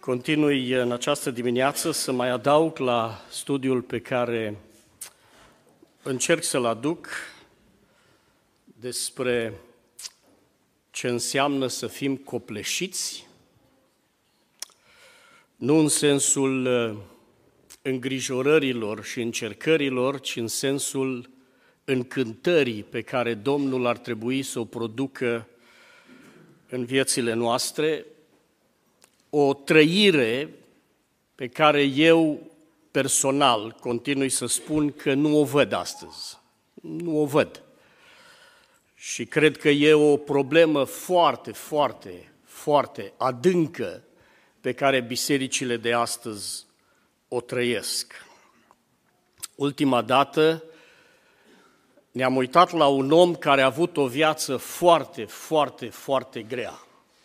Continui în această dimineață să mai adaug la studiul pe care încerc să-l aduc despre ce înseamnă să fim copleșiți, nu în sensul îngrijorărilor și încercărilor, ci în sensul încântării pe care Domnul ar trebui să o producă în viețile noastre, o trăire pe care eu personal continui să spun că nu o văd astăzi. Nu o văd. Și cred că e o problemă foarte, foarte, foarte adâncă pe care bisericile de astăzi o trăiesc. Ultima dată ne-am uitat la un om care a avut o viață foarte, foarte, foarte grea.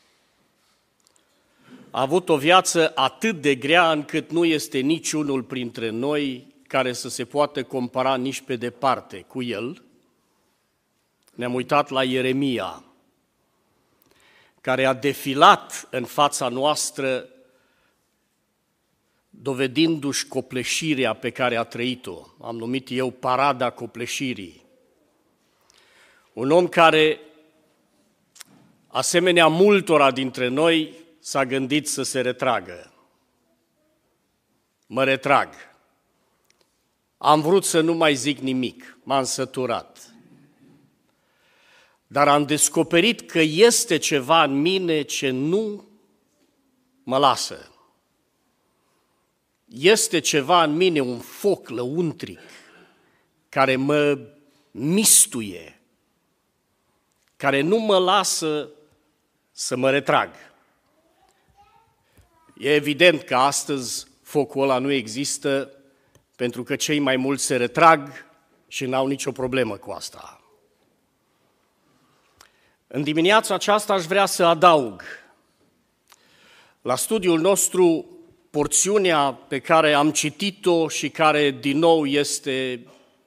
A avut o viață atât de grea încât nu este niciunul printre noi care să se poată compara nici pe departe cu el. Ne-am uitat la Ieremia, care a defilat în fața noastră, dovedindu-și copleșirea pe care a trăit-o. Am numit eu parada copleșirii. Un om care, asemenea multora dintre noi, s-a gândit să se retragă. Mă retrag. Am vrut să nu mai zic nimic, m-am săturat. Dar am descoperit că este ceva în mine ce nu mă lasă. Este ceva în mine, un foc lăuntric, care mă mistuie, care nu mă lasă să mă retrag. E evident că astăzi focul ăla nu există, pentru că cei mai mulți se retrag și n-au nicio problemă cu asta. În dimineața aceasta aș vrea să adaug la studiul nostru porțiunea pe care am citit-o și care din nou este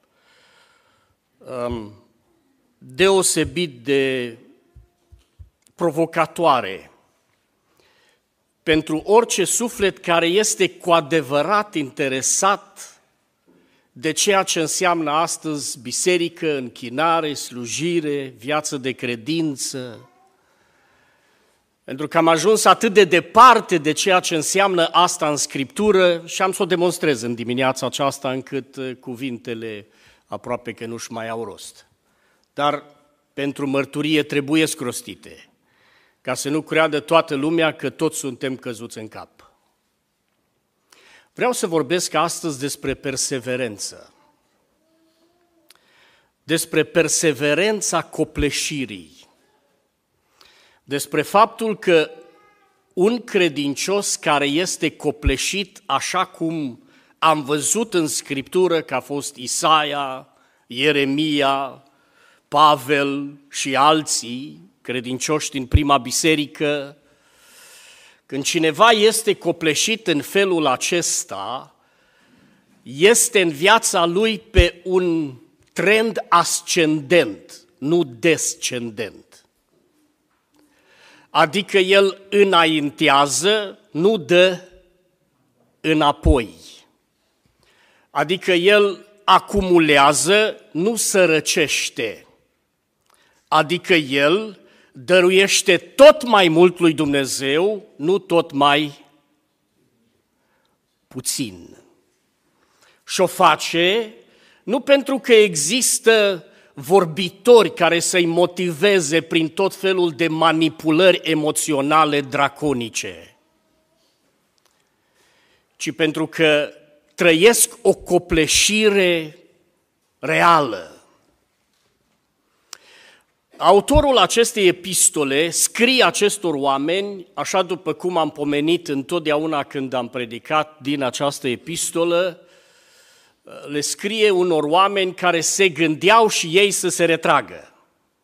deosebit de provocatoare pentru orice suflet care este cu adevărat interesat de ceea ce înseamnă astăzi biserică, închinare, slujire, viață de credință. Pentru că am ajuns atât de departe de ceea ce înseamnă asta în Scriptură și am să o demonstrez în dimineața aceasta încât cuvintele aproape că nu-și mai au rost. Dar pentru mărturie trebuie rostite, ca să nu creadă toată lumea că toți suntem căzuți în cap. Vreau să vorbesc astăzi despre perseverență, despre perseverența copleșirii, despre faptul că un credincios care este copleșit, așa cum am văzut în Scriptură că a fost Isaia, Ieremia, Pavel și alții, credincioși din prima biserică, când cineva este copleșit în felul acesta, este în viața lui pe un trend ascendent, nu descendent. Adică el înaintează, nu dă înapoi. Adică el acumulează, nu sărăcește. Adică el dăruiește tot mai mult lui Dumnezeu, nu tot mai puțin. Și o face nu pentru că există vorbitori care să-i motiveze prin tot felul de manipulări emoționale draconice, ci pentru că trăiesc o copleșire reală. Autorul acestei epistole scrie acestor oameni, așa după cum am pomenit întotdeauna când am predicat din această epistolă, le scrie unor oameni care se gândeau și ei să se retragă.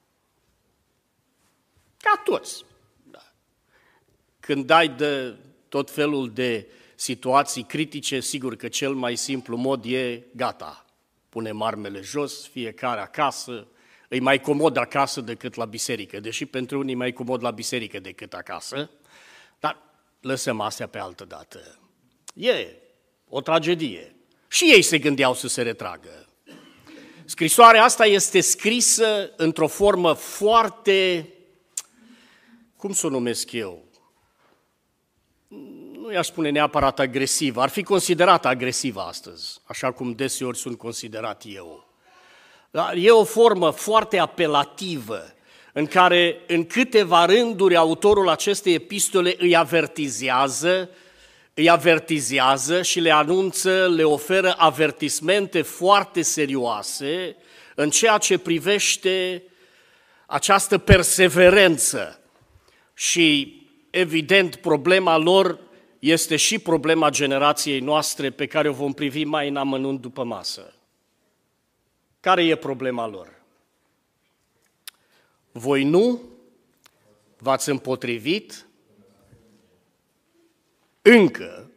Ca toți. Când ai de tot felul de situații critice, sigur că cel mai simplu mod e gata. Punem armele jos, fiecare acasă. E mai comod acasă decât la biserică, deși pentru unii e mai comod la biserică decât acasă, dar lăsăm astea pe altă dată. E o tragedie. Și ei se gândeau să se retragă. Scrisoarea asta este scrisă într-o formă foarte, cum să o numesc eu? Nu i-aș spune neapărat agresivă, ar fi considerată agresivă astăzi, așa cum deseori sunt considerat eu. Dar e o formă foarte apelativă, în care în câteva rânduri autorul acestei epistole îi avertizează și le anunță, le oferă avertismente foarte serioase în ceea ce privește această perseverență. Și, evident, problema lor este și problema generației noastre pe care o vom privi mai în amănunt după masă. Care e problema lor? Voi nu v-ați împotrivit încă,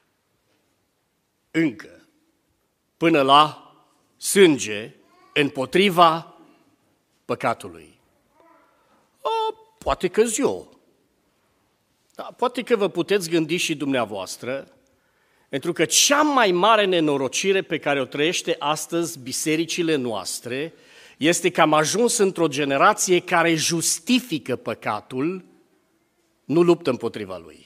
până la sânge împotriva păcatului. Poate că-s eu. Da, poate că vă puteți gândi și dumneavoastră, pentru că cea mai mare nenorocire pe care o trăiește astăzi bisericile noastre este că am ajuns într-o generație care justifică păcatul, nu luptă împotriva lui.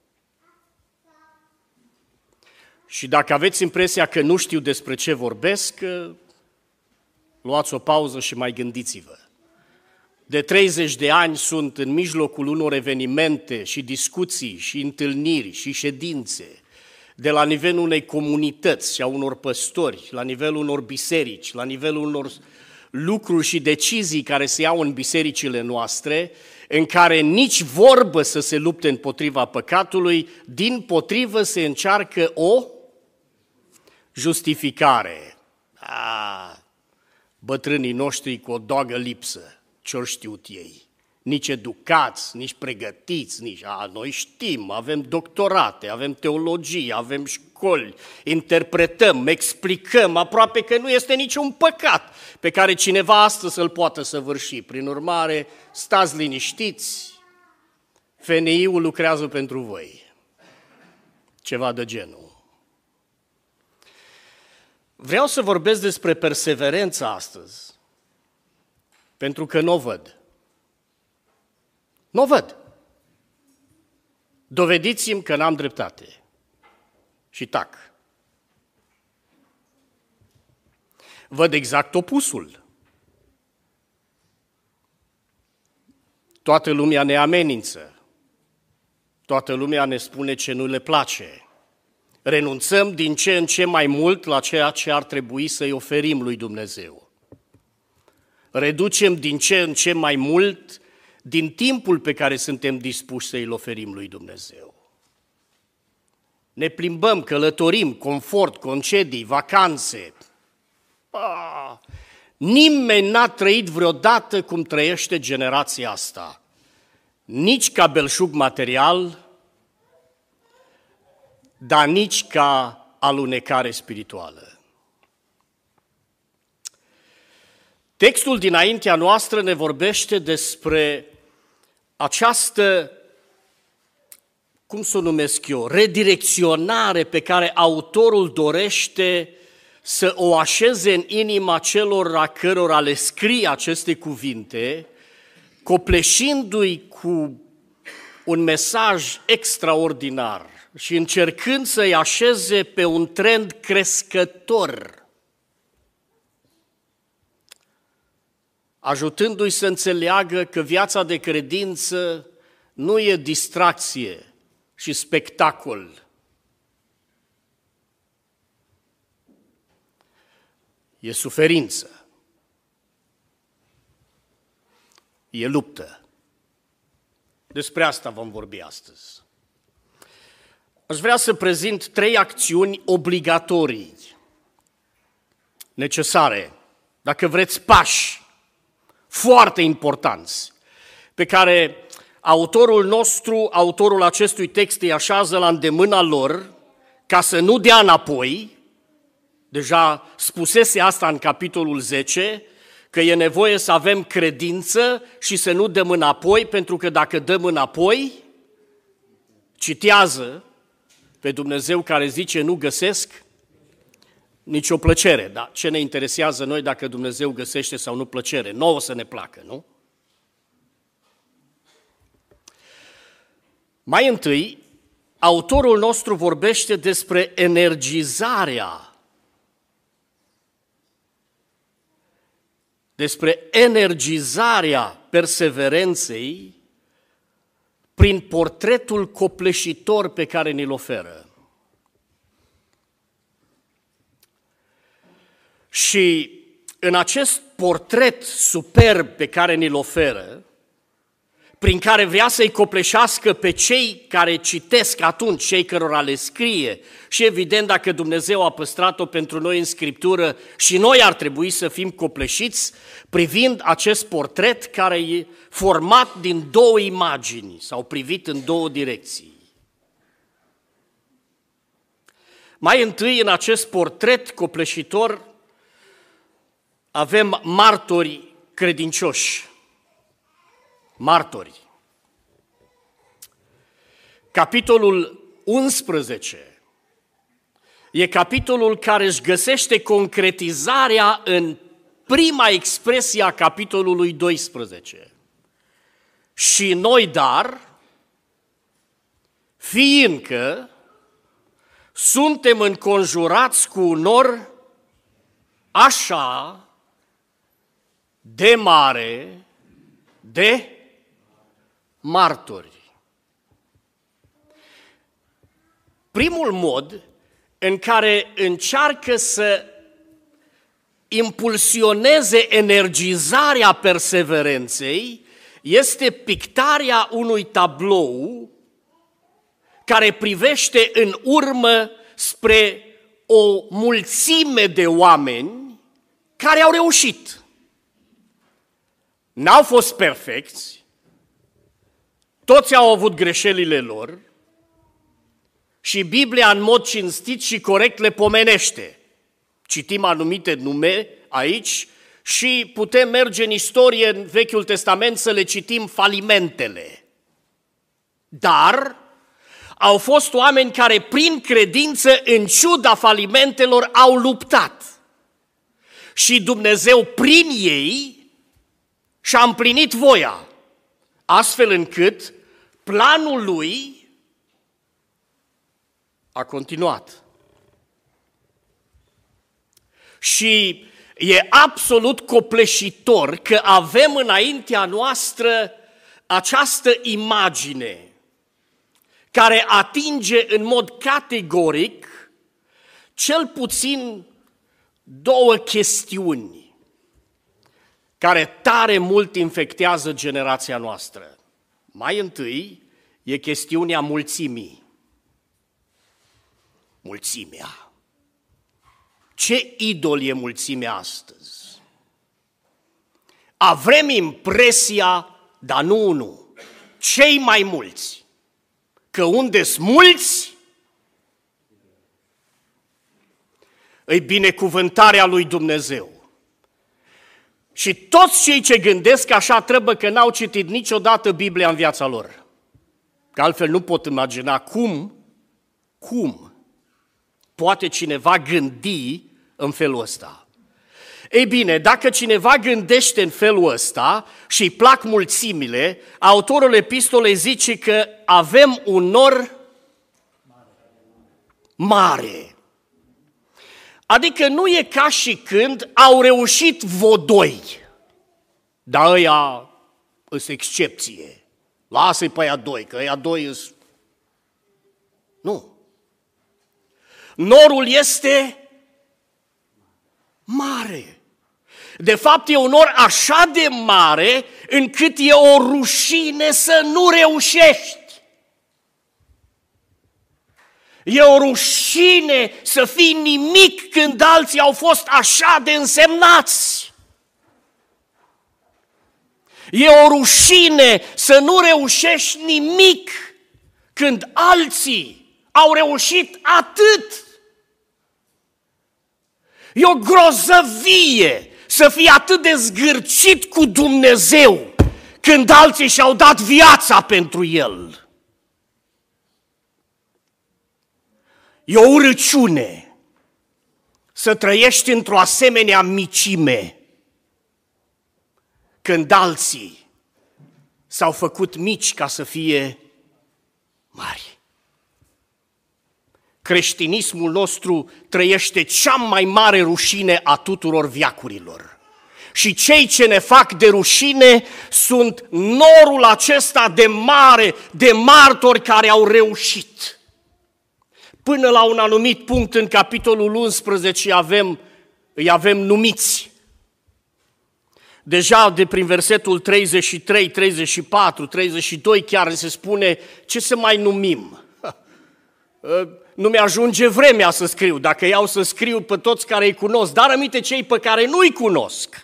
Și dacă aveți impresia că nu știu despre ce vorbesc, luați o pauză și mai gândiți-vă. De 30 de ani sunt în mijlocul unor evenimente și discuții și întâlniri și ședințe de la nivelul unei comunități și a unor păstori, la nivelul unor biserici, la nivelul unor lucruri și decizii care se iau în bisericile noastre, în care nici vorbă să se lupte împotriva păcatului, dimpotrivă se încearcă o justificare. Bătrânii noștri cu o doagă lipsă, ce-or știut ei. Nici educați, nici pregătiți, noi știm, avem doctorate, avem teologie, avem școli, interpretăm, explicăm, aproape că nu este niciun păcat pe care cineva astăzi să-l poată săvârși. Prin urmare, stați liniștiți, FNI-ul lucrează pentru voi. Ceva de genul. Vreau să vorbesc despre perseverență astăzi, pentru că nu o văd. Nu o văd. Dovediți-mi că n-am dreptate. Și tac. Văd exact opusul. Toată lumea ne amenință. Toată lumea ne spune ce nu le place. Renunțăm din ce în ce mai mult la ceea ce ar trebui să-i oferim lui Dumnezeu. Reducem din ce în ce mai mult din timpul pe care suntem dispuși să-i oferim lui Dumnezeu. Ne plimbăm, călătorim, confort, concedii, vacanțe. Nimeni n-a trăit vreodată cum trăiește generația asta. Nici ca belșug material, dar nici ca alunecare spirituală. Textul dinaintea noastră ne vorbește despre această, cum să o numesc eu, redirecționare pe care autorul dorește să o așeze în inima celor a cărora le scrie aceste cuvinte, copleșindu-i cu un mesaj extraordinar și încercând să-i așeze pe un trend crescător, ajutându-i să înțeleagă că viața de credință nu e distracție și spectacol. E suferință. E luptă. Despre asta vom vorbi astăzi. Aș vrea să prezint 3 acțiuni obligatorii, necesare, dacă vreți pași, foarte importanți, pe care autorul acestui text îi așează la îndemâna lor, ca să nu dea înapoi. Deja spusese asta în capitolul 10, că e nevoie să avem credință și să nu dăm înapoi, pentru că dacă dăm înapoi, citează pe Dumnezeu care zice nu găsesc nicio plăcere. Dar ce ne interesează noi dacă Dumnezeu găsește sau nu plăcere? Nouă să ne placă, nu? Mai întâi, autorul nostru vorbește despre energizarea perseverenței prin portretul copleșitor pe care ni-l oferă. Și în acest portret superb pe care ni-l oferă, prin care vrea să-i copleșească pe cei care citesc atunci, cei cărora le scrie, și evident dacă Dumnezeu a păstrat-o pentru noi în Scriptură și noi ar trebui să fim copleșiți privind acest portret care e format din două imagini sau privit în două direcții. Mai întâi, în acest portret copleșitor, avem martori credincioși. Martori. Capitolul 11 e capitolul care își găsește concretizarea în prima expresie a capitolului 12. Și noi, dar, fiindcă suntem înconjurați cu un nor așa de mare de martori. Primul mod în care încearcă să impulsioneze energizarea perseverenței este pictarea unui tablou care privește în urmă spre o mulțime de oameni care au reușit. N-au fost perfecți, toți au avut greșelile lor și Biblia în mod cinstit și corect le pomenește. Citim anumite nume aici și putem merge în istorie, în Vechiul Testament, să le citim falimentele. Dar au fost oameni care prin credință, în ciuda falimentelor, au luptat. Și Dumnezeu prin ei și-a împlinit voia, astfel încât planul lui a continuat. Și e absolut copleșitor că avem înaintea noastră această imagine care atinge în mod categoric cel puțin două chestiuni care tare mult infectează generația noastră. Mai întâi e chestiunea mulțimii. Mulțimea. Ce idol e mulțimea astăzi? Avem impresia, dar nu unul, cei mai mulți, că unde-s mulți, îi binecuvântarea lui Dumnezeu. Și toți cei ce gândesc așa trebuie că n-au citit niciodată Biblia în viața lor. Că altfel nu pot imagina cum poate cineva gândi în felul ăsta. Ei bine, dacă cineva gândește în felul ăsta și îi plac mulțimile, autorul epistolei zice că avem un nor mare. Adică nu e ca și când au reușit vodoi, dar ăia îs excepție. Lasă-i pe aia doi, că ăia doi îs... Nu. Norul este mare. De fapt, e un nor așa de mare încât e o rușine să nu reușești. E o rușine să fii nimic când alții au fost așa de însemnați. E o rușine să nu reușești nimic când alții au reușit atât. E o grozăvie să fii atât de zgârcit cu Dumnezeu când alții și-au dat viața pentru El. E o urăciune să trăiești într-o asemenea micime când alții s-au făcut mici ca să fie mari. Creștinismul nostru trăiește cea mai mare rușine a tuturor veacurilor. Și cei ce ne fac de rușine sunt norul acesta de mare, de martori care au reușit. Până la un anumit punct în capitolul 11 îi avem numiți. Deja de prin versetul 33, 34, 32 chiar se spune ce să mai numim. Nu mi-ajunge vremea să scriu, dacă iau să scriu pe toți care îi cunosc, dar aminte cei pe care nu-i cunosc.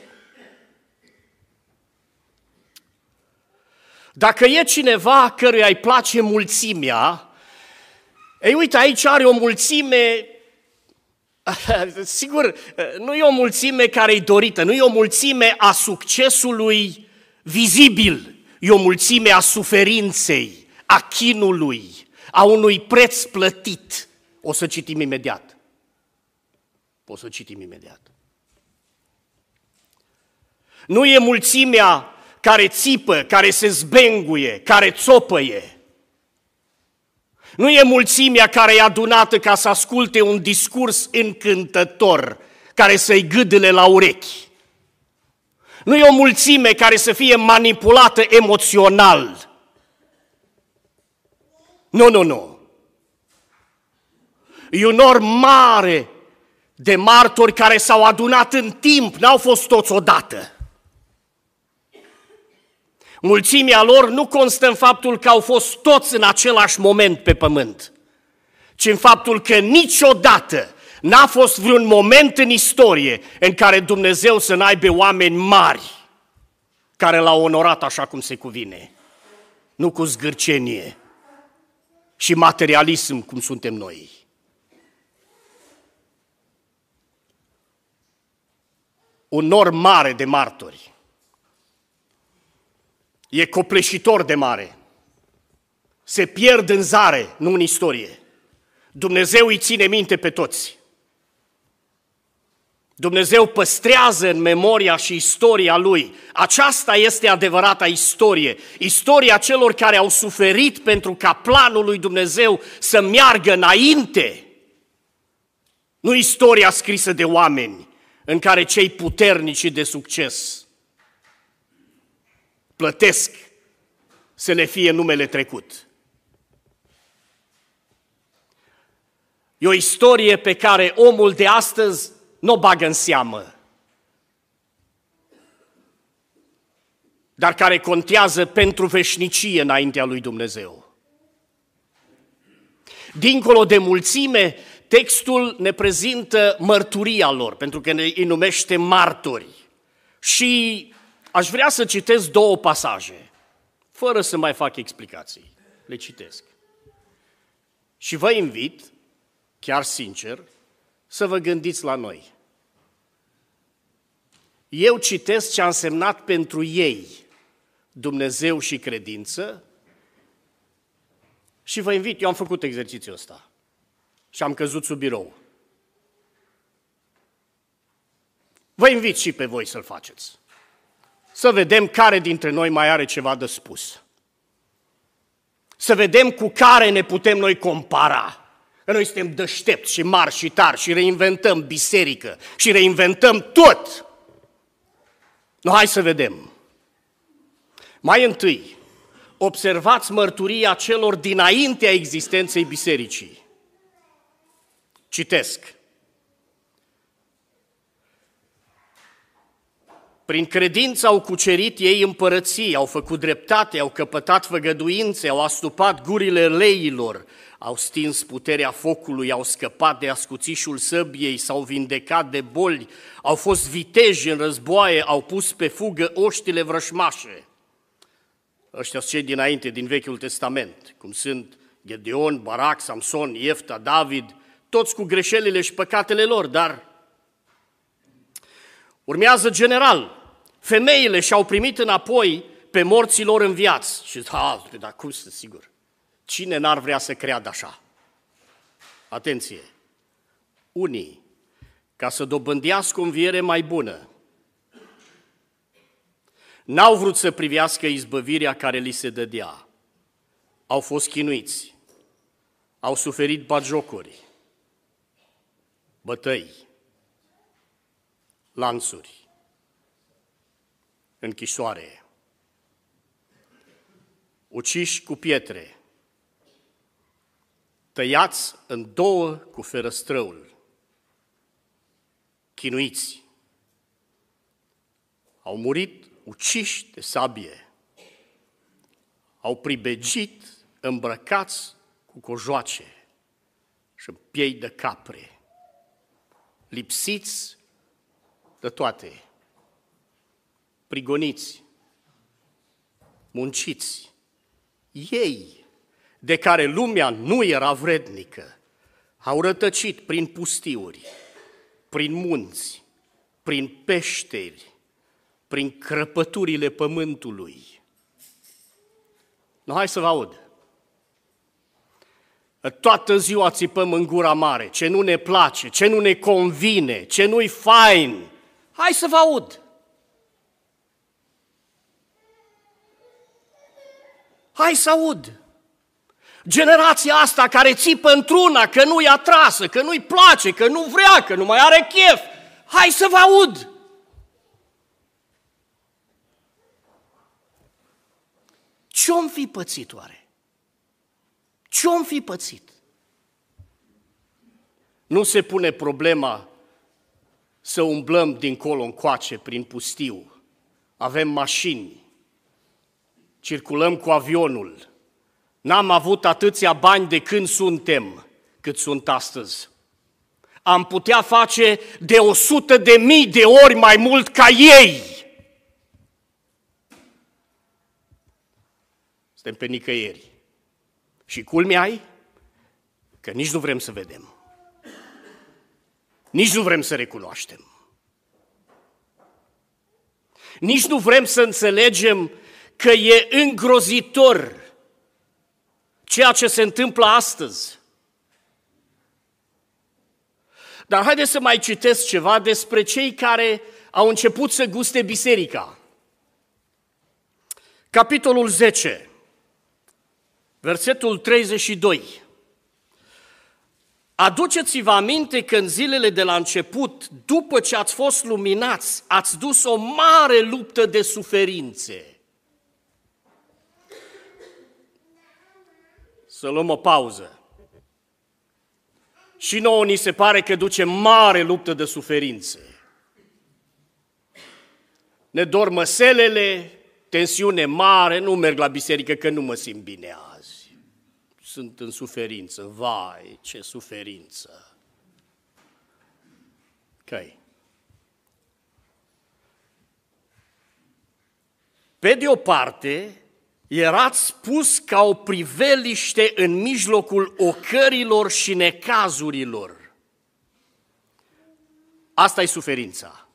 Dacă e cineva căruia îi place mulțimea, ei uite, aici are o mulțime, sigur, nu e o mulțime care e dorită, nu e o mulțime a succesului vizibil, e o mulțime a suferinței, a chinului, a unui preț plătit. O să citim imediat. Nu e mulțimea care țipă, care se zbenguie, care țopăie. Nu e mulțimea care e adunată ca să asculte un discurs încântător, care să-i gâdele la urechi. Nu e o mulțime care să fie manipulată emoțional. Nu. E un nor mare de martori care s-au adunat în timp, n-au fost toți odată. Mulțimea lor nu constă în faptul că au fost toți în același moment pe pământ, ci în faptul că niciodată n-a fost vreun moment în istorie în care Dumnezeu să n-aibă oameni mari care l-au onorat așa cum se cuvine, nu cu zgârcenie și materialism cum suntem noi. Un nor mare de martori. E copleșitor de mare. Se pierd în zare, nu în istorie. Dumnezeu îi ține minte pe toți. Dumnezeu păstrează în memoria și istoria Lui. Aceasta este adevărata istorie. Istoria celor care au suferit pentru ca planul lui Dumnezeu să meargă înainte. Nu istoria scrisă de oameni în care cei puternici și de succes plătesc să le fie numele trecut. E o istorie pe care omul de astăzi nu o bagă în seamă, dar care contează pentru veșnicie înaintea lui Dumnezeu. Dincolo de mulțime, textul ne prezintă mărturia lor, pentru că îi numește martori. Și aș vrea să citesc două pasaje, fără să mai fac explicații. Le citesc. Și vă invit, chiar sincer, să vă gândiți la noi. Eu citesc ce a însemnat pentru ei Dumnezeu și credință și vă invit, eu am făcut exercițiul ăsta și am căzut sub birou. Vă invit și pe voi să-l faceți. Să vedem care dintre noi mai are ceva de spus. Să vedem cu care ne putem noi compara. Că noi suntem deștepți și mari și tari și reinventăm biserică și reinventăm tot. No, hai să vedem. Mai întâi, observați mărturia celor dinaintea existenței bisericii. Citesc. Prin credință au cucerit ei împărății, au făcut dreptate, au căpătat făgăduințe, au astupat gurile leilor, au stins puterea focului, au scăpat de ascuțișul săbiei, s-au vindecat de boli, au fost viteji în războaie, au pus pe fugă oștile vrășmașe. Ăștia sunt cei dinainte, din Vechiul Testament, cum sunt Gedeon, Barac, Samson, Iefta, David, toți cu greșelile și păcatele lor, dar urmează general. Femeile și-au primit înapoi pe morții lor înviați. Și dar cum sunt sigur? Cine n-ar vrea să creadă așa? Atenție! Unii, ca să dobândească o înviere mai bună, n-au vrut să privească izbăvirea care li se dădea. Au fost chinuiți, au suferit batjocuri, bătăi, lanțuri, închisoare, uciși cu pietre, tăiați în două cu ferăstrăul, chinuiți, au murit uciși de sabie, au pribegit îmbrăcați cu cojoace și piei de capre, lipsiți de toate, prigoniți, munciți, ei, de care lumea nu era vrednică, au rătăcit prin pustiuri, prin munți, prin peșteri, prin crăpăturile pământului. No, hai să vă aud. Toată ziua țipăm în gura mare, ce nu ne place, ce nu ne convine, ce nu-i fain. Hai să vă aud. Hai să aud. Generația asta care țipă într-una, că nu-i atrasă, că nu-i place, că nu vrea, că nu mai are chef. Hai să vă aud. Ce-om fi pățit oare? Ce-om fi pățit? Nu se pune problema să umblăm dincolo încoace prin pustiu. Avem mașini, circulăm cu avionul. N-am avut atâția bani de când suntem, cât sunt astăzi. Am putea face de 100.000 de ori mai mult ca ei. Suntem pe nicăieri. Și culmea-i că nici nu vrem să vedem. Nici nu vrem să recunoaștem. Nici nu vrem să înțelegem că e îngrozitor ceea ce se întâmplă astăzi. Dar haideți să mai citesc ceva despre cei care au început să guste biserica. Capitolul 10, versetul 32. Aduceți-vă aminte că în zilele de la început, după ce ați fost luminați, ați dus o mare luptă de suferințe. Să luăm o pauză. Și nouă ni se pare că duce mare luptă de suferințe. Ne dor măselele, tensiune mare, nu merg la biserică că nu mă simt bine azi. Sunt în suferință, vai, ce suferință. Ok. Pe de o parte, erați pus ca o priveliște în mijlocul ocărilor și necazurilor. Asta e suferința.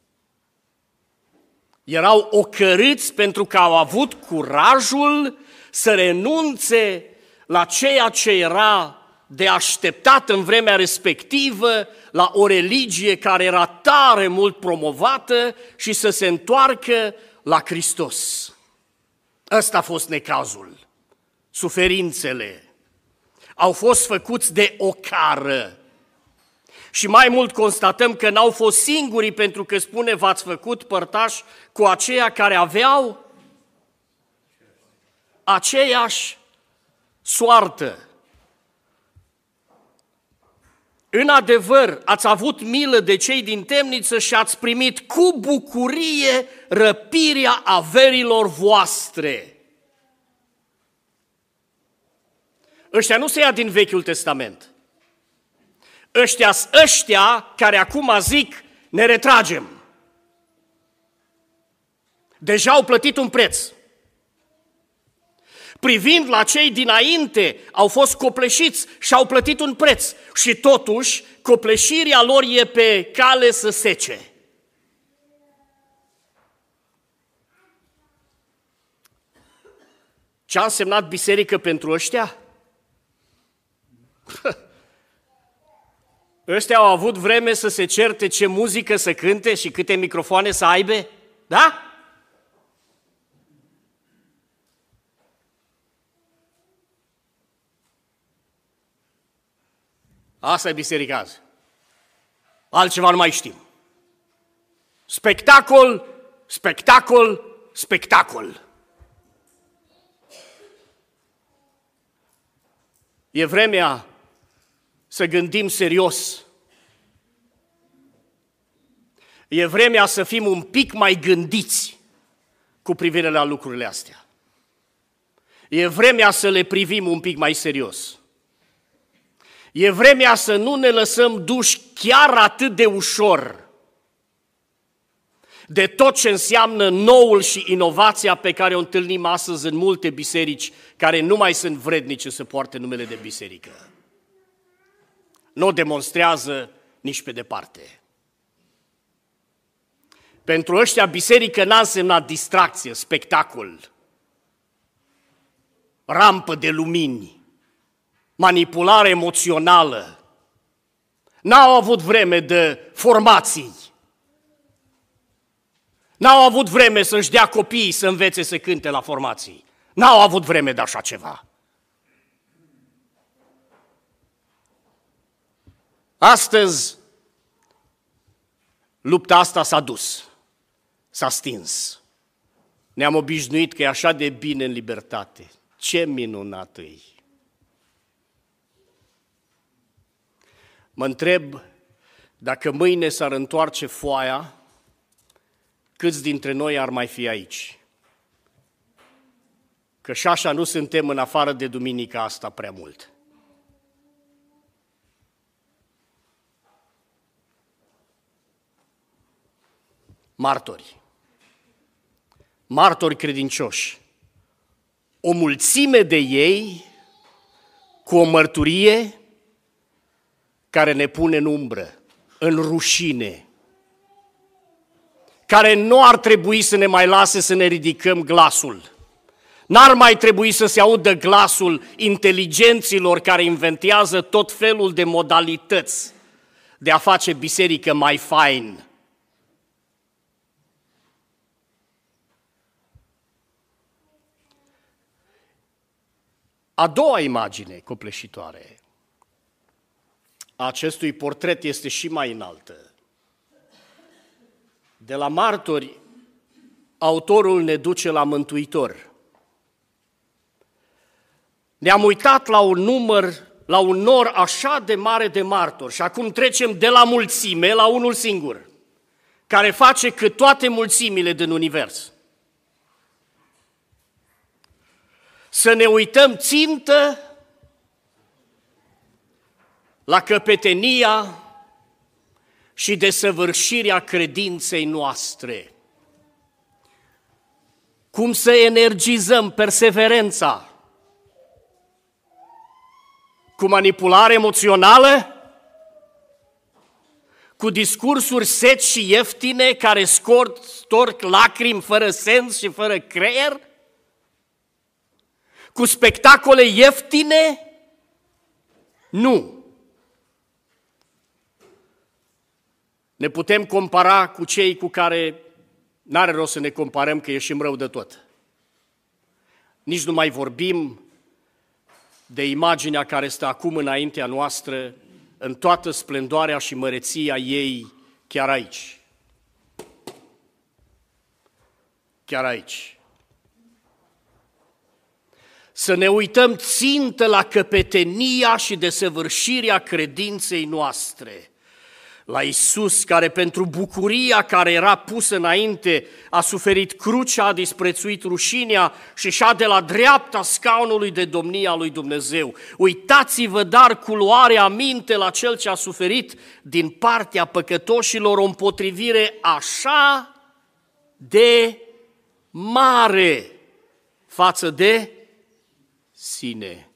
Erau ocărâți pentru că au avut curajul să renunțe la ceea ce era de așteptat în vremea respectivă, la o religie care era tare mult promovată și să se întoarcă la Hristos. Ăsta a fost necazul. Suferințele au fost făcuți de ocară. Și mai mult constatăm că n-au fost singurii, pentru că spune v-ați făcut părtași cu aceia care aveau aceeași soartă. În adevăr, ați avut milă de cei din temniță și ați primit cu bucurie răpirea averilor voastre. Ăștia nu se ia din Vechiul Testament. Ăștia care acum zic, ne retragem. Deja au plătit un preț. Privind la cei dinainte, au fost copleșiți și au plătit un preț. Și totuși, copleșirea lor e pe cale să sece. Ce a însemnat biserică pentru ăștia? Ăștia au avut vreme să se certe ce muzică să cânte și câte microfoane să aibă? Da? Asta e biserica azi. Altceva nu mai știm. Spectacol, spectacol, spectacol. E vremea să gândim serios. E vremea să fim un pic mai gândiți cu privire la lucrurile astea. E vremea să le privim un pic mai serios. E vremea să nu ne lăsăm duși chiar atât de ușor de tot ce înseamnă noul și inovația pe care o întâlnim astăzi în multe biserici care nu mai sunt vrednice să poarte numele de biserică. Nu o demonstrează nici pe departe. Pentru ăștia biserică n-a însemnat distracție, spectacol, rampă de lumini, manipulare emoțională. N-au avut vreme de formații. N-au avut vreme să-și dea copiii să învețe să cânte la formații. N-au avut vreme de așa ceva. Astăzi, lupta asta s-a dus, s-a stins. Ne-am obișnuit că e așa de bine în libertate. Ce minunat e! Mă întreb dacă mâine s-ar întoarce foaia, câți dintre noi ar mai fi aici? Că și așa nu suntem în afară de duminica asta prea mult. Martori credincioși, o mulțime de ei cu o mărturie care ne pune în umbră, în rușine, care nu ar trebui să ne mai lase să ne ridicăm glasul. N-ar mai trebui să se audă glasul inteligenților care inventează tot felul de modalități de a face biserică mai fain. A doua imagine copleșitoare a acestui portret este și mai înaltă. De la martori, autorul ne duce la Mântuitor. Ne-am uitat la un nor așa de mare de martori și acum trecem de la mulțime la unul singur, care face cât toate mulțimile din univers. Să ne uităm țintă la căpetenia și desăvârșirea credinței noastre. Cum să energizăm perseverența? Cu manipulare emoțională? Cu discursuri seci și ieftine care storc lacrimi fără sens și fără creier? Cu spectacole ieftine? Nu. Ne putem compara cu cei cu care n-are rost să ne comparăm, că ieșim rău de tot. Nici nu mai vorbim de imaginea care stă acum înaintea noastră, în toată splendoarea și măreția ei, chiar aici. Chiar aici. Să ne uităm țintă la căpetenia și desăvârșirea credinței noastre. La Iisus, care pentru bucuria care era pusă înainte a suferit crucea, a disprețuit rușinea și șade la dreapta scaunului de domnia lui Dumnezeu. Uitați-vă dar cu luare aminte la Cel ce a suferit din partea păcătoșilor o împotrivire așa de mare față de sine.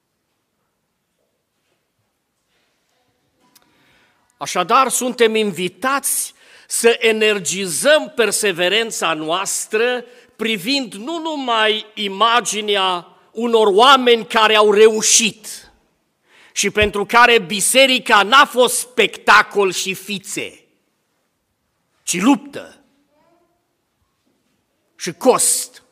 Așadar, suntem invitați să energizăm perseverența noastră privind nu numai imaginea unor oameni care au reușit, și pentru care biserica n-a fost spectacol și fițe, ci luptă și cost.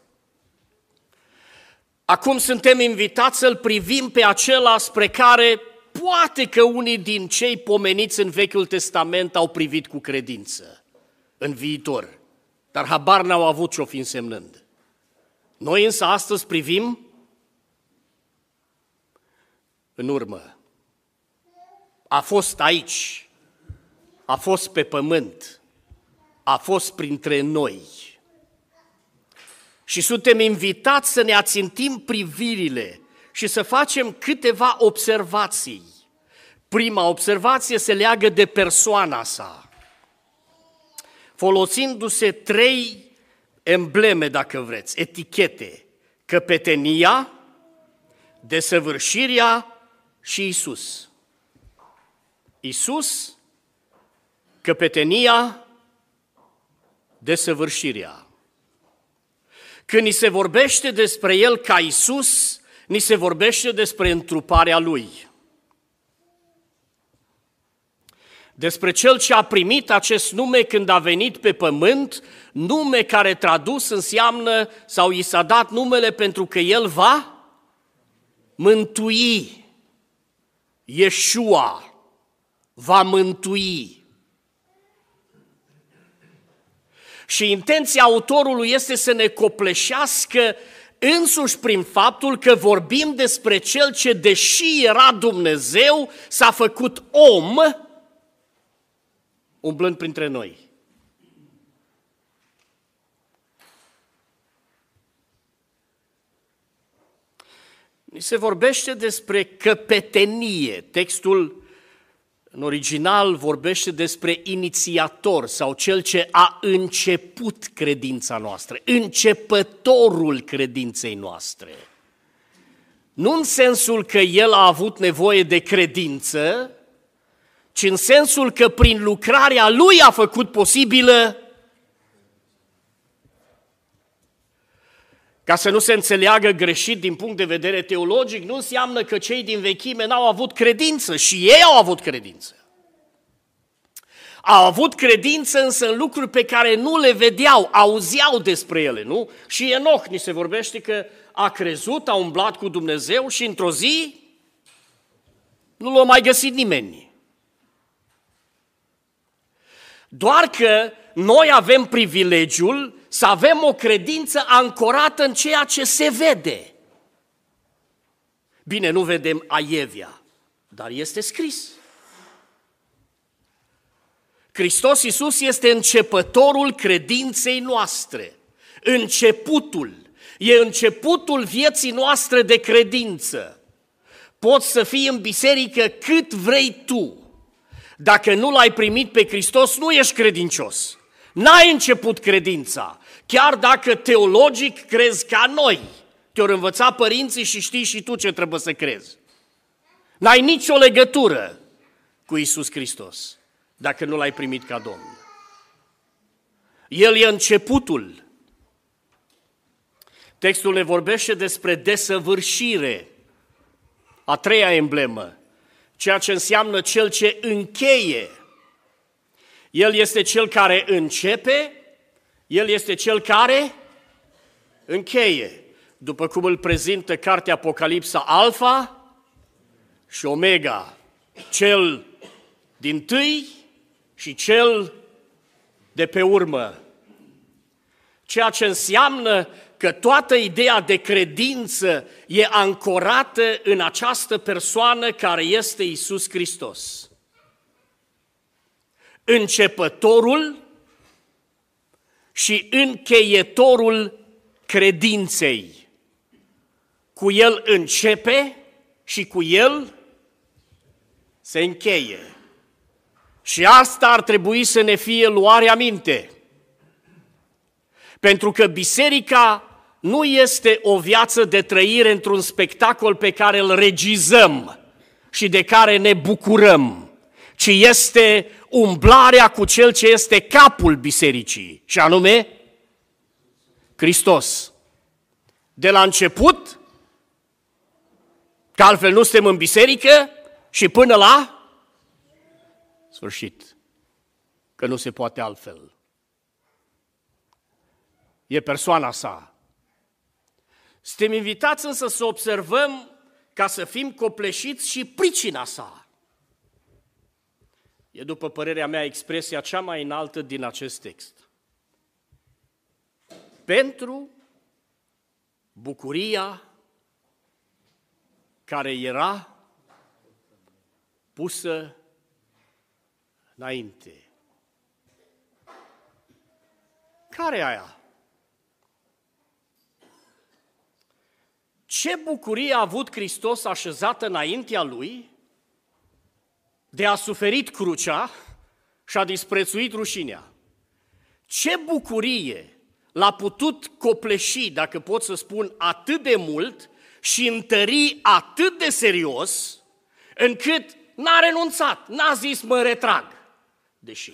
Acum suntem invitați să-L privim pe acela spre care poate că unii din cei pomeniți în Vechiul Testament au privit cu credință în viitor, dar habar n-au avut ce-o fi însemnând. Noi însă astăzi privim în urmă. A fost aici, a fost pe pământ, a fost printre noi. Și suntem invitați să ne ațintim privirile și să facem câteva observații. Prima observație se leagă de persoana sa, folosindu-se 3 embleme, dacă vreți, etichete: căpetenia, desăvârșirea și Iisus. Iisus, căpetenia, desăvârșirea. Când ni se vorbește despre El ca Iisus, ni se vorbește despre întruparea Lui. Despre Cel ce a primit acest nume când a venit pe pământ, nume care tradus înseamnă, sau i s-a dat numele pentru că El va mântui. Yeshua va mântui. Și intenția autorului este să ne copleșească însuși prin faptul că vorbim despre Cel ce, deși era Dumnezeu, s-a făcut om, umblând printre noi. Ni se vorbește despre căpetenie. Textul în original vorbește despre inițiator sau cel ce a început credința noastră, începătorul credinței noastre. Nu în sensul că el a avut nevoie de credință, ci în sensul că prin lucrarea lui a făcut posibilă. Ca să nu se înțeleagă greșit din punct de vedere teologic, nu înseamnă că cei din vechime n-au avut credință, și ei au avut credință. Au avut credință însă în lucruri pe care nu le vedeau, auzeau despre ele, nu? Și Enoch, ni se vorbește că a crezut, a umblat cu Dumnezeu și într-o zi nu l-a mai găsit nimeni. Doar că noi avem privilegiul să avem o credință ancorată în ceea ce se vede. Bine, nu vedem aievia, dar este scris. Hristos Iisus este începătorul credinței noastre. Începutul. E începutul vieții noastre de credință. Poți să fii în biserică cât vrei tu. Dacă nu l-ai primit pe Hristos, nu ești credincios. N-ai început credința, chiar dacă teologic crezi ca noi. Te-au învățat părinții și știi și tu ce trebuie să crezi. N-ai nicio legătură cu Iisus Hristos dacă nu l-ai primit ca Domn. El e începutul. Textul ne vorbește despre desăvârșire, a 3-a emblemă, ceea ce înseamnă cel ce încheie. El este cel care începe, El este cel care încheie. După cum îl prezintă cartea Apocalipsa, Alfa și Omega, cel dintâi și cel de pe urmă. Ceea ce înseamnă că toată ideea de credință e ancorată în această persoană care este Iisus Hristos. Începătorul și încheietorul credinței. Cu El începe și cu El se încheie. Și asta ar trebui să ne fie luare aminte. Pentru că biserica nu este o viață de trăire într-un spectacol pe care îl regizăm și de care ne bucurăm, ci este umblarea cu Cel ce este capul bisericii, și anume Hristos. De la început, că altfel nu suntem în biserică, și până la sfârșit, că nu se poate altfel. E persoana sa. Suntem invitați însă să observăm ca să fim copleșiți și pricina sa. E, după părerea mea, expresia cea mai înaltă din acest text. Pentru bucuria care era pusă înainte. Care e aia? Ce bucurie a avut Hristos așezată înaintea Lui de a suferit crucea și a disprețuit rușinea? Ce bucurie l-a putut copleși, dacă pot să spun, atât de mult și întări atât de serios, încât n-a renunțat, n-a zis mă retrag. Deși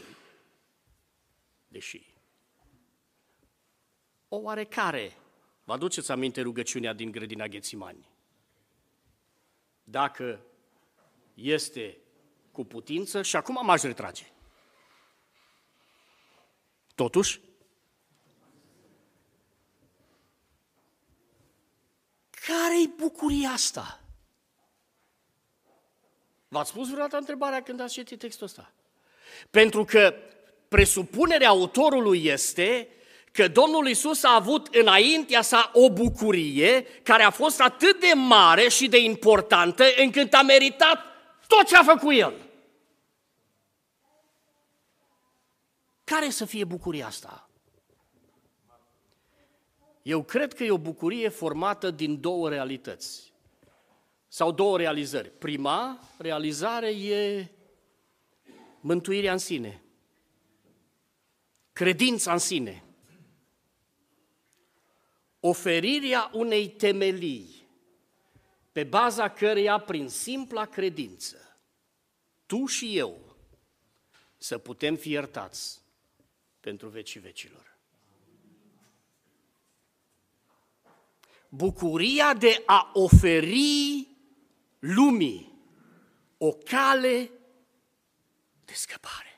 o oarecare, vă aduceți aminte rugăciunea din grădina Ghețimani? Dacă este cu putință, și acum m-aș retrage. Totuși, care-i bucuria asta? V-ați pus vreodată întrebarea când ați citit textul ăsta? Pentru că presupunerea autorului este că Domnul Iisus a avut înaintea sa o bucurie care a fost atât de mare și de importantă încât a meritat tot ce a făcut El. Care să fie bucuria asta? Eu cred că e o bucurie formată din două realități sau două realizări. Prima realizare e mântuirea în sine, credința în sine, oferirea unei temelii pe baza căreia, prin simpla credință, tu și eu să putem fi iertați pentru vecii vecilor. Bucuria de a oferi lumii o cale de scăpare.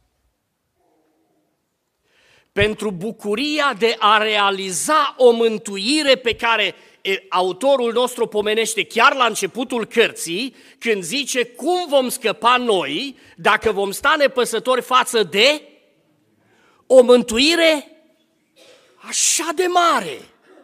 Pentru bucuria de a realiza o mântuire pe care autorul nostru o pomenește chiar la începutul cărții, când zice cum vom scăpa noi dacă vom sta nepăsători față de o mântuire așa de mare.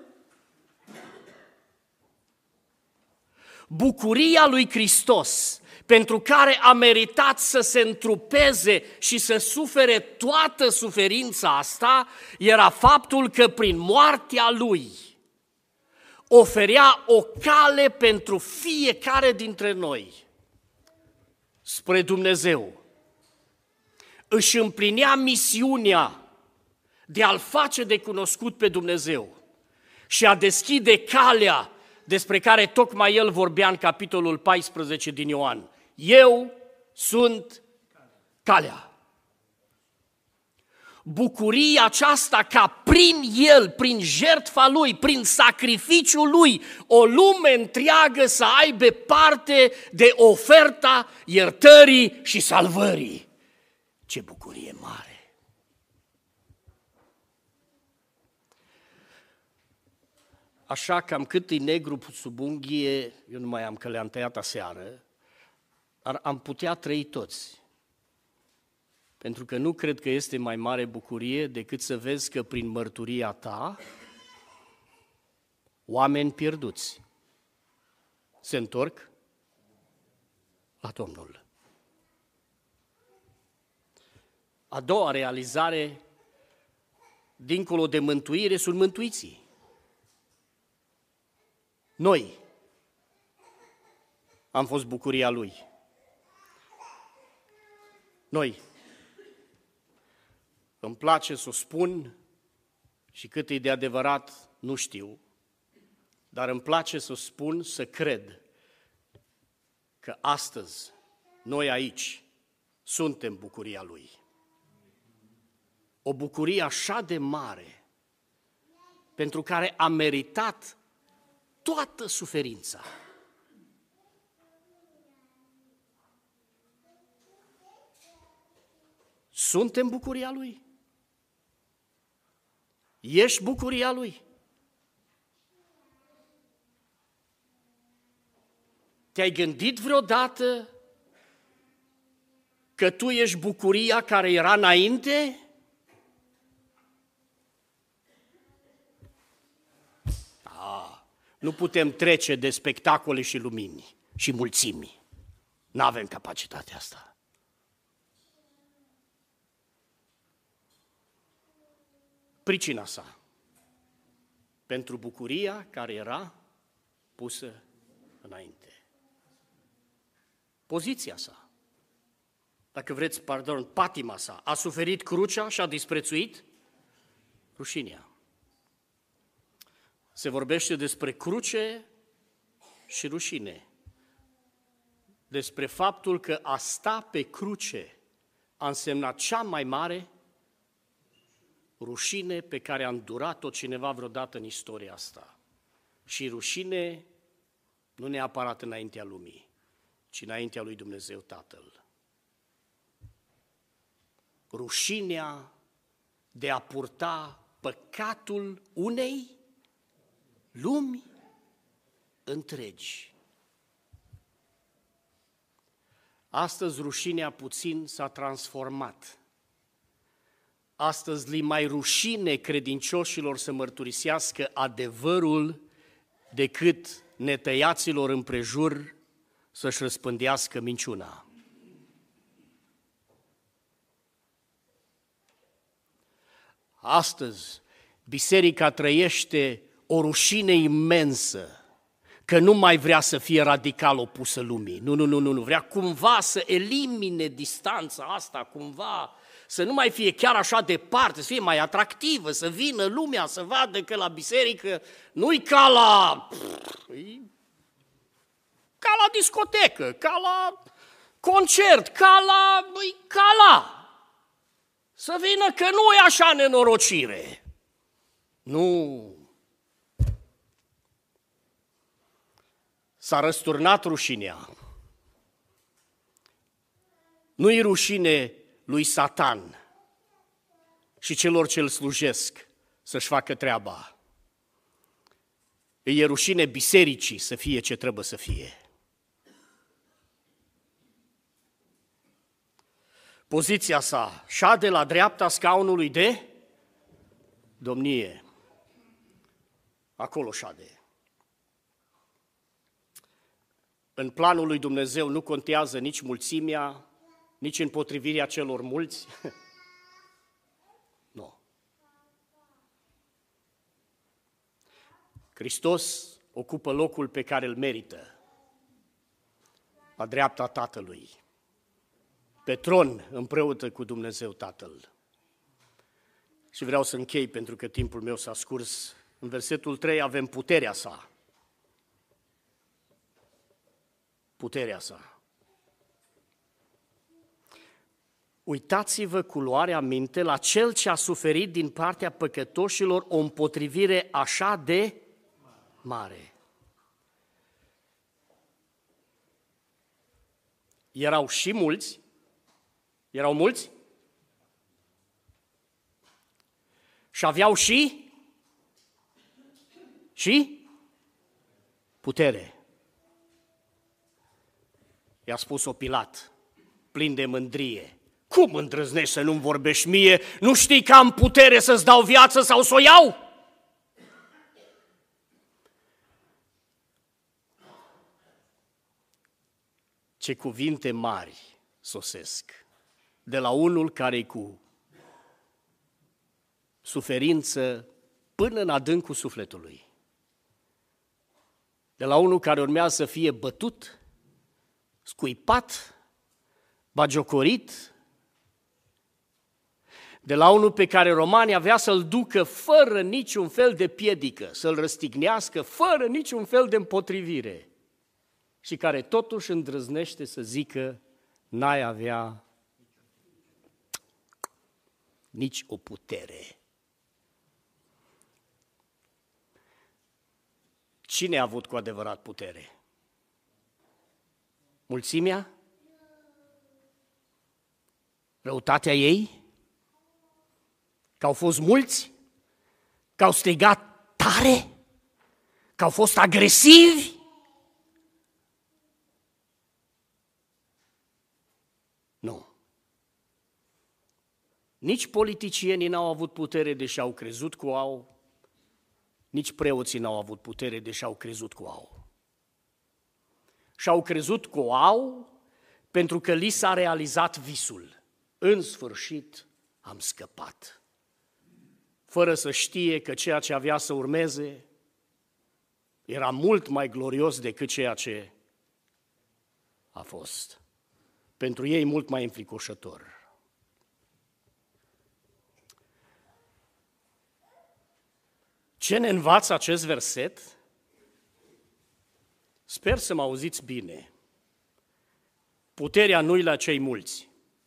Bucuria lui Hristos, pentru care a meritat să se întrupeze și să sufere toată suferința asta, era faptul că prin moartea Lui oferea o cale pentru fiecare dintre noi spre Dumnezeu. Își împlinea misiunea de a-L face de cunoscut pe Dumnezeu și a deschide calea despre care tocmai el vorbea în capitolul 14 din Ioan. Eu sunt calea. Bucuria aceasta ca prin el, prin jertfa lui, prin sacrificiul lui, o lume întreagă să aibă parte de oferta iertării și salvării. Ce bucurie mare! Așa cam cât e negru sub unghie, eu nu mai am că le-am tăiat aseară, dar am putea trăi toți. Pentru că nu cred că este mai mare bucurie decât să vezi că prin mărturia ta oameni pierduți se întorc la Domnul. A doua realizare, dincolo de mântuire, sunt mântuiții. Noi am fost bucuria Lui. Noi. Îmi place să o spun și cât e de adevărat nu știu, dar îmi place să o spun, să cred că astăzi noi aici suntem bucuria Lui. O bucurie așa de mare pentru care a meritat toată suferința. Suntem bucuria Lui? Ești bucuria Lui? Te-ai gândit vreodată că tu ești bucuria care era înainte? Nu putem trece de spectacole și lumini și mulțimi. Nu avem capacitatea asta. Pricina sa pentru bucuria care era pusă înainte. Poziția sa, dacă vreți, patima sa, a suferit crucea și a disprețuit rușinea. Se vorbește despre cruce și rușine, despre faptul că a sta pe cruce a însemnat cea mai mare rușine pe care a îndurat-o cineva vreodată în istoria asta. Și rușine nu neapărat înaintea lumii, ci înaintea lui Dumnezeu Tatăl. Rușinea de a purta păcatul unei lumi întregi. Astăzi rușinea puțin s-a transformat. Astăzi li mai rușine credincioșilor să mărturisească adevărul decât netăiaților împrejur să-și răspândească minciuna. Astăzi biserica trăiește o rușine imensă, că nu mai vrea să fie radical opusă lumii. Nu, vrea cumva să elimine distanța asta, cumva să nu mai fie chiar așa departe, să fie mai atractivă, să vină lumea să vadă că la biserică nu-i ca la discotecă, ca la concert, ca la. Să vină că nu e așa nenorocire. Nu. S-a răsturnat rușinea. Nu-i rușine lui Satan și celor ce îl slujesc să-și facă treaba. Îi e rușine bisericii să fie ce trebuie să fie. Poziția sa, șade la dreapta scaunului de domnie. Acolo șade. În planul lui Dumnezeu nu contează nici mulțimea, nici împotrivirea celor mulți. Nu. Hristos ocupă locul pe care îl merită, la dreapta Tatălui, pe tron împreună cu Dumnezeu Tatăl. Și vreau să închei pentru că timpul meu s-a scurs. În versetul 3 avem puterea sa. Puterea sa. Uitați-vă cu luarea minte la cel ce a suferit din partea păcătoșilor o împotrivire așa de mare. Erau și mulți. Erau mulți? Și aveau și putere. I-a spus-o Pilat, plin de mândrie. Cum îndrăznești să nu-mi vorbești mie? Nu știi că am putere să-ți dau viață sau să o iau? Ce cuvinte mari sosesc de la unul care cu suferință până în adâncul sufletului. De la unul care urmează să fie bătut, scuipat, bagiocorit, de la unul pe care romanii avea să-l ducă fără niciun fel de piedică, să-l răstignească fără niciun fel de împotrivire și care totuși îndrăznește să zică n-ai avea nici o putere. Cine a avut cu adevărat putere? Mulțimea? Răutatea ei? Că au fost mulți? Că au strigat tare? Că au fost agresivi? Nu. Nici politicienii n-au avut putere, deși au crezut că au, nici preoții n-au avut putere, deși au crezut că au. Și au crezut că au pentru că li s-a realizat visul. În sfârșit am scăpat. Fără să știe că ceea ce avea să urmeze era mult mai glorios decât ceea ce a fost. Pentru ei mult mai înfricoșător. Ce ne învață acest verset? Sper să mă auziți bine. Puterea nu-i la cei mulți.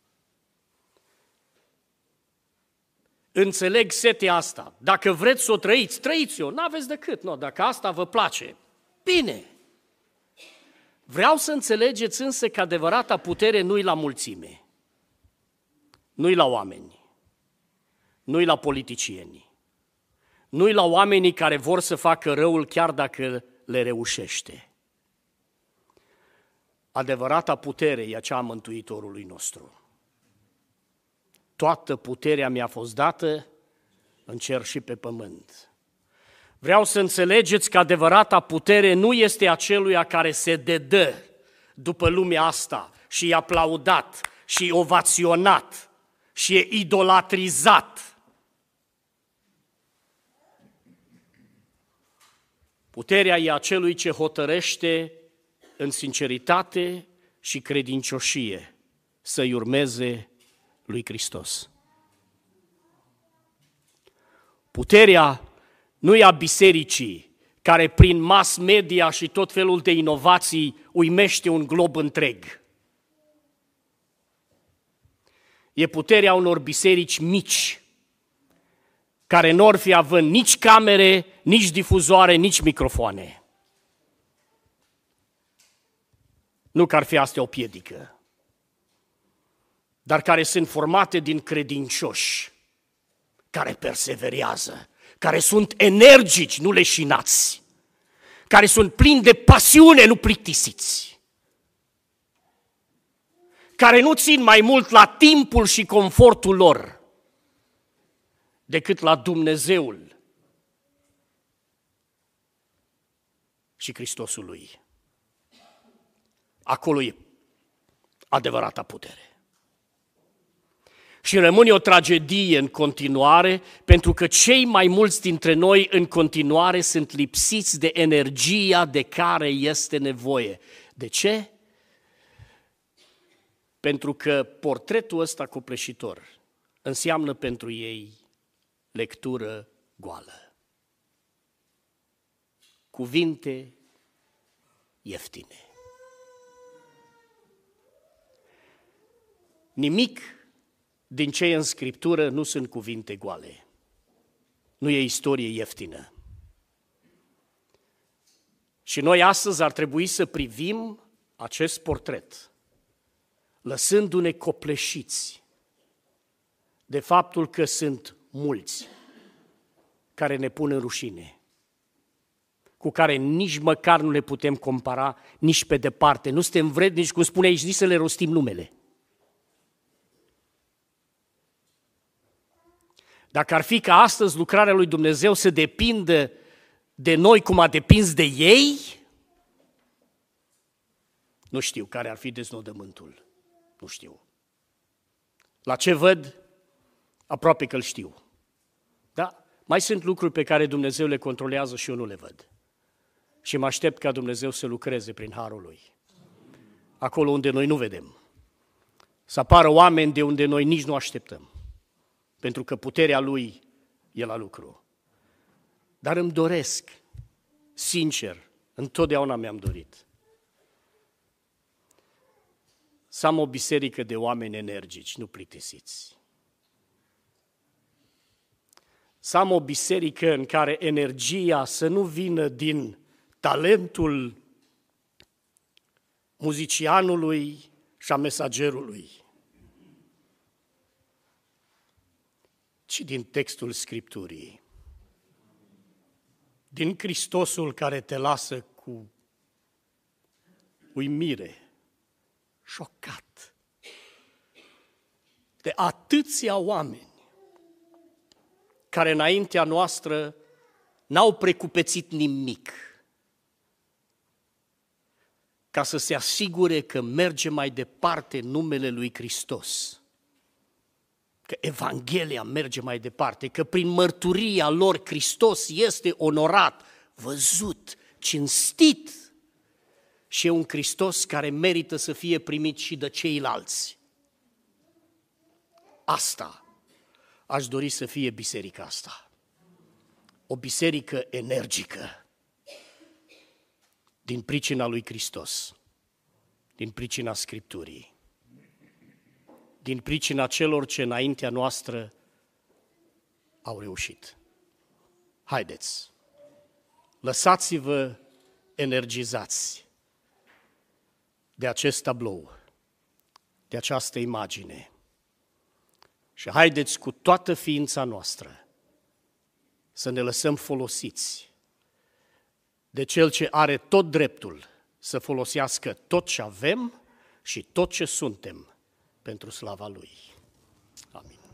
Înțeleg setea asta. Dacă vreți să o trăiți, trăiți-o, n-aveți decât. No, dacă asta vă place, bine. Vreau să înțelegeți însă că adevărata putere nu-i la mulțime, nu-i la oameni, nu-i la politicieni, nu-i la oamenii care vor să facă răul chiar dacă le reușește. Adevărata putere e cea a Mântuitorului nostru. Toată puterea mi-a fost dată în cer și pe pământ. Vreau să înțelegeți că adevărata putere nu este aceluia care se dedă după lumea asta și e aplaudat și e ovaționat și e idolatrizat. Puterea e a celui ce hotărăște în sinceritate și credincioșie să-i urmeze lui Hristos. Puterea nu e a bisericii, care prin mass media și tot felul de inovații uimește un glob întreg. E puterea unor biserici mici, care n-or fi având nici camere, nici difuzoare, nici microfoane. Nu că ar fi asta o piedică, dar care sunt formate din credincioși, care perseverează, care sunt energici, nu leșinați, care sunt plini de pasiune, nu plictisiți, care nu țin mai mult la timpul și confortul lor decât la Dumnezeul și Hristosul lui. Acolo e adevărata putere. Și rămâne o tragedie în continuare, pentru că cei mai mulți dintre noi în continuare sunt lipsiți de energia de care este nevoie. De ce? Pentru că portretul ăsta copleșitor înseamnă pentru ei lectură goală. Cuvinte ieftine. Nimic din ce e în Scriptură nu sunt cuvinte goale. Nu e istorie ieftină. Și noi astăzi ar trebui să privim acest portret, lăsându-ne copleșiți de faptul că sunt mulți care ne pun în rușine, cu care nici măcar nu le putem compara nici pe departe. Nu suntem vrednici, cum spune aici, nici să le rostim numele. Dacă ar fi ca astăzi lucrarea lui Dumnezeu să depindă de noi cum a depins de ei, nu știu care ar fi deznodământul. Nu știu. La ce văd? Aproape că îl știu. Da? Mai sunt lucruri pe care Dumnezeu le controlează și eu nu le văd. Și mă aștept ca Dumnezeu să lucreze prin harul Lui. Acolo unde noi nu vedem. Să apară oameni de unde noi nici nu așteptăm. Pentru că puterea Lui e la lucru. Dar îmi doresc, sincer, întotdeauna mi-am dorit, să am o biserică de oameni energici, nu plictisiți. Să am o biserică în care energia să nu vină din talentul muzicianului și a mesagerului, ci din textul Scripturii. Din Hristosul care te lasă cu uimire, șocat, de atâția oameni care înaintea noastră n-au precupețit nimic ca să se asigure că merge mai departe numele lui Hristos, că Evanghelia merge mai departe, că prin mărturia lor Hristos este onorat, văzut, cinstit și e un Hristos care merită să fie primit și de ceilalți. Asta aș dori să fie biserica asta. O biserică energică, din pricina lui Hristos, din pricina Scripturii, din pricina celor ce înaintea noastră au reușit. Haideți, lăsați-vă energizați de acest tablou, de această imagine și haideți cu toată ființa noastră să ne lăsăm folosiți de Cel ce are tot dreptul să folosească tot ce avem și tot ce suntem pentru slava Lui. Amin.